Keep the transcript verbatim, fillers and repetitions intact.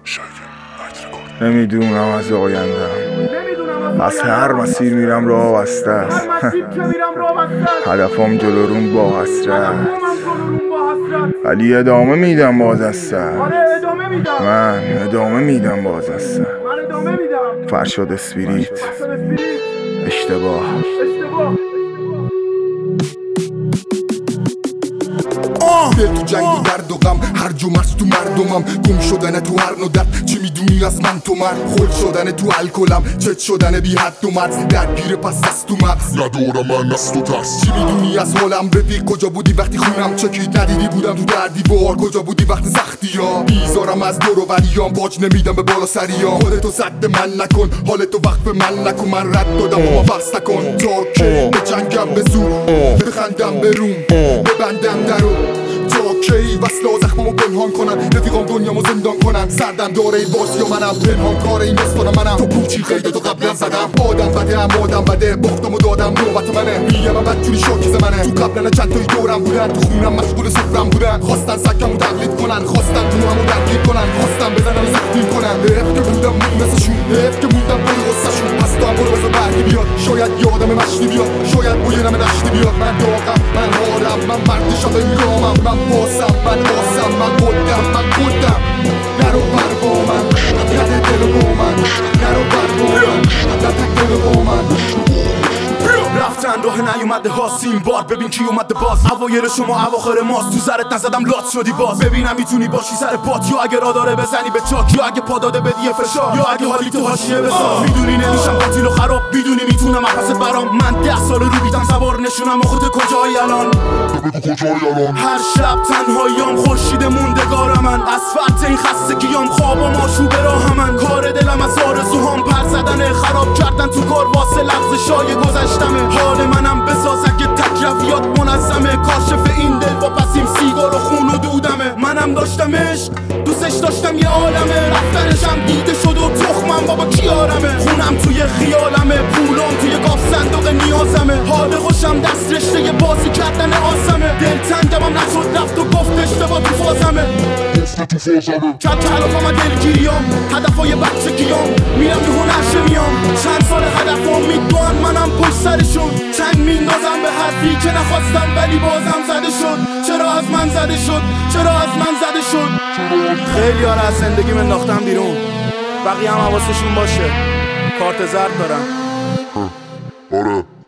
نمیدونم از آیندم، از هر مسیر میرم راه بسته است. هدفم جلو روم با حسرت، ولی ادامه میدم باز از سر. من ادامه میدم باز از سر. فرشاد اسپریت. اشتباه. دل تو جنگ و درد و غم، هر جو مرز تو مردمم. گم شدن تو هر نوع درد، چی میدونی از من تو مرد؟ خل شدن تو الکلم، چت شدن بی حد و مرز. درگیر پس از تو مغز، ندارم من از تو ترس. چی میدونی از حالم؟ رفیق کجا بودی وقتی خونم چکید؟ ندیدی بودم تو دردی بار. کجا بودی وقت سختی ها؟ بیزارم از دور و بریام، باج نمیدم به بالا سریام. خودتو صد من نکن، حالتو وقت به من نکن. من رد دادم و ما بحث نکن. تا که به جنگم به زور، بخندم به روم، ببندم درو. تا کی وصل زخممو پنهان کنن؟ رفیقام دنیامو زندان کنن. سردم داره این باز یا منم پنهان کار این داستان منم. تو پوچی قیده تو قبلا زدم. آدم بده هم آدم بده، باختمو دادم نوبت منه. میگم من بدجوری شاکیز منه. تو قبلا چند تایی دورم بودن، تو خونم مشغول سفرم بودن. خواستن سکمو تقلید کنن، خواستن تو همو درگیر کنن. خواستن بزنن و زخمی کنن. حیف که بودم مثلشون، حیف که بودم پای غصه‌شون. پس تو هم برو بذار برگی بیاد، شاید یادم مشتی بیاد، شاید بوی نم دشتی بیاد. من داغم، من حالم، من مرد شب انگامم. من باسم، من باسم، من بودم، من بودم. نرو بر با من، نده دل با من. نرو بر با من، نده دل با من. رفتن راه نیومده ها سیم بار، ببین کی اومده باز. اوایل شما اواخر ماست، تو سرت نزدم لات شدی باز. ببینم میتونی باشی سر پات، یا اگه را داره بزنی به چاک، یا اگه پا داده بدی فشار، یا اگه حالی تو حاشیه بساز. میدونی نمیشم قاتل و خراب، میدونی میتونم حفظت برام. من ده سال رو بیدم سوار، نشونم خودت کجایی الان. هر شب تنهاییام، خورشید موندگار من. اسفلت این خستگیام، خوابم آشوب راه من. کار دلم از آرزوهام پر زدن، خراب کردن تو کار واسه لغزشای گذشتمه. حال منم بساز اگه تکرفیات منظمه. کاشف این دل با پسیم سیگار و خون و دودمه. منم داشتمش، دوستش داشتم یه عالمه. رفتنشم دیده شد و تخمم بابا کیارمه. خونم توی خیالمه، پولم توی گاف صندوق نیازمه. حال خوشم دست رشته بازی کردن آسمه. دل تنگمم نشد رفت و گفت اشتباه تو فازمه. کل کلافم و دلگیریام، هدفای بچه گیام. میرم تو هنرشه میام، چند سال هدفام میدوان، منم پشت سرشون. چند میندازم به حرفی که نخواستم ولی بازم زده شد. چرا از من زده شد؟ چرا از من زده شد؟ خیلی ها از زندگی من انداختم بیرون، بقیه هم حواسشون باشه، کارت زرد دارم. آره